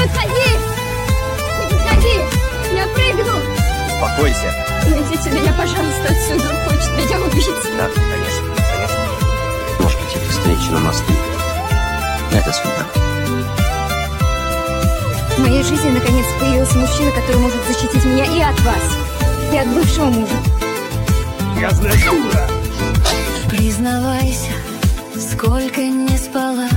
подходи! Не подходи! Я прыгну! Успокойся. Найдите меня, пожалуйста, отсюда. Он хочет меня убить. Да, конечно, конечно. Может быть, это встреча на мосту. Это судьба. В моей жизни наконец появился мужчина, который может защитить меня и от вас, и от бывшего мужа. Грязная дура! Признавайся, сколько не спала,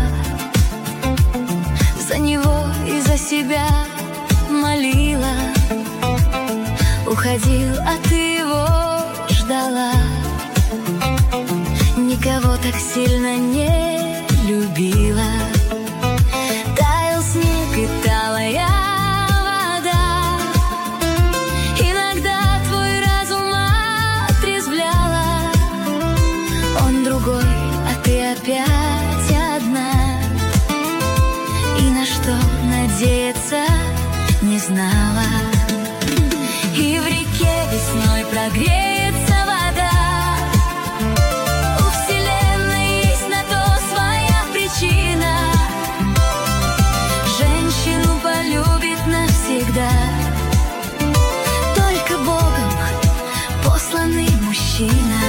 за него и за себя молила. Уходил, а ты его ждала. Никого так сильно не любила. Таял снег и талая вода. Иногда твой разум отрезвляла. Он другой, а ты опять одна. И на что надеяться не знала. И в реке весной прогреется вода. У вселенной есть на то своя причина. Женщину полюбит навсегда только Богом посланный мужчина.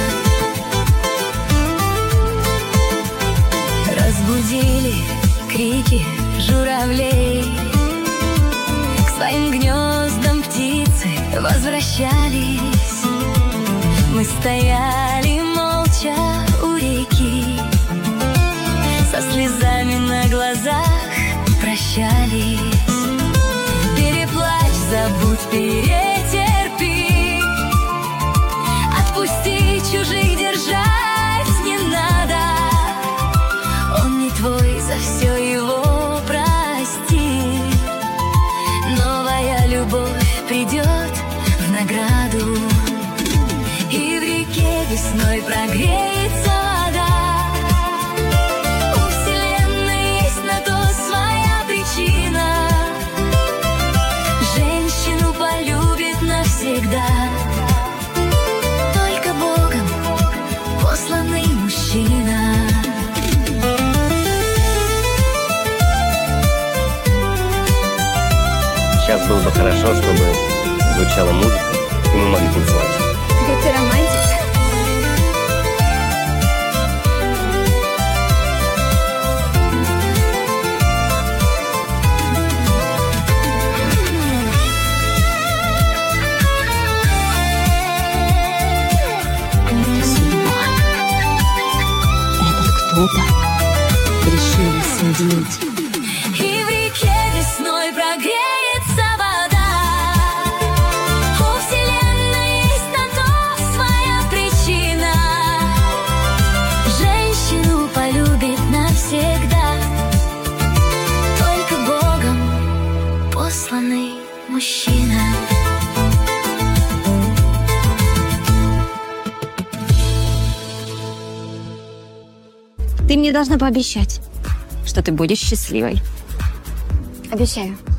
Разбудили крики журавлей. К своим гнездам птицы возвращались. Мы стояли молча у реки, со слезами на глазах прощались. Переплачь, забудь, перетерпи. Отпусти, чужих держать не надо. Он не твой, за все его прости. Новая любовь придет в награду. И в реке весной прогреется вода. У вселенной есть на то своя причина. Женщину полюбит навсегда только Богом посланный мужчина. Сейчас было бы хорошо, чтобы звучала музыка, и мы могли танцевать. Да ты романтик. Этот кто-то решил нас соединить. И в реке весной прогреется вода. У вселенной есть на то своя причина. Женщину полюбит навсегда только Богом посланный мужчина. Ты мне должна пообещать. Что ты будешь счастливой. Обещаю.